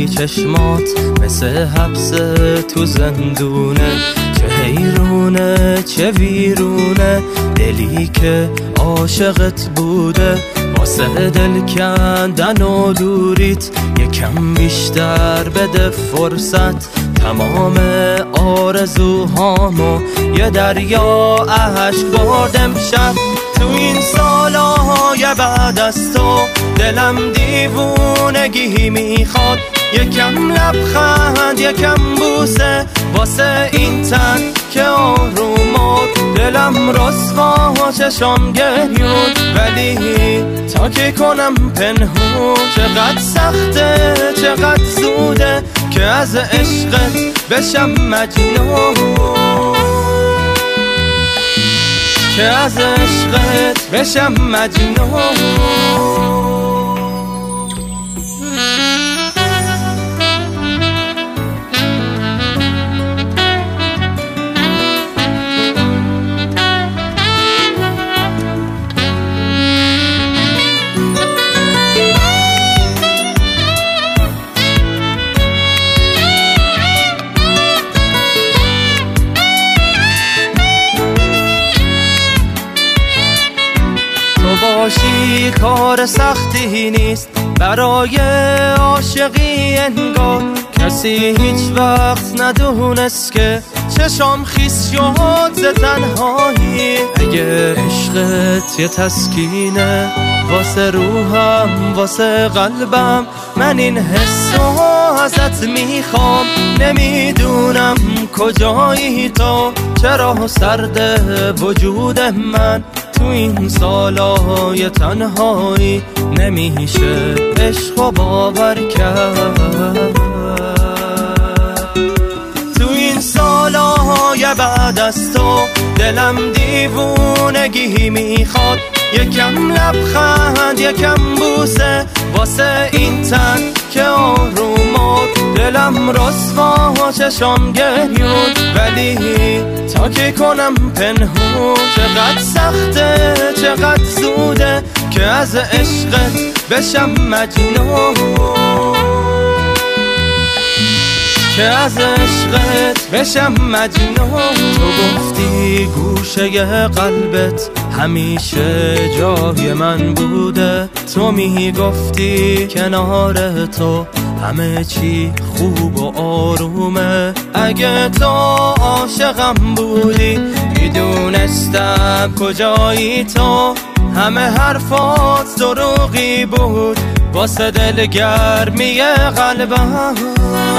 ولی چشمات مثل حبس تو زندونه. چه حیرونه چه ویرونه دلی که عاشقت بوده. واسه دل کندن و دوریت یکم بیشتر بده فرصت. تمام آرزوهامو یه دریا اشک برد امشب. تو این سالهای بعد از تو دلم دیوونگی میخواد. یکم لبخند یکم بوسه واسه این تن که آروم مرد. دلم رسوا چشام گریون ولی تا که کنم پنهون. چقدر سخته چقدر زوده که از عشقت بشم مجنون. که از عشقت بشم مجنون. باشی کار سختی نیست برای عاشقی انگار. کسی هیچ وقت ندونست که چشام خیس شد ز تنهایی. اگه عشقت یه تسکینه واسه روحم واسه قلبم، من این حسو ازت میخوام. نمیدونم کجایی تو، چرا سرد وجود من تو این سالای تنهایی. نمیشه عشقو باور کرد. تو این سالای بعد از تو دلم دیوونگی میخواد. یکم لبخند یکم بوسه واسه این تن که آروم مرد. دلم رسوا چشام گریون ولی تا که کنم پنهون. چقدر سخته چقدر زوده که از عشقت بشم مجنون. که از عشقت بشم مجنون. تو گفتی گوشه قلبت همیشه جای من بوده. تو میگفتی کنار تو همه چی خوب و آرومه. اگه تو عاشقم بودی میدونستم کجایی تو. همه حرفات دروغی بود واسه دلگرمی قلبم.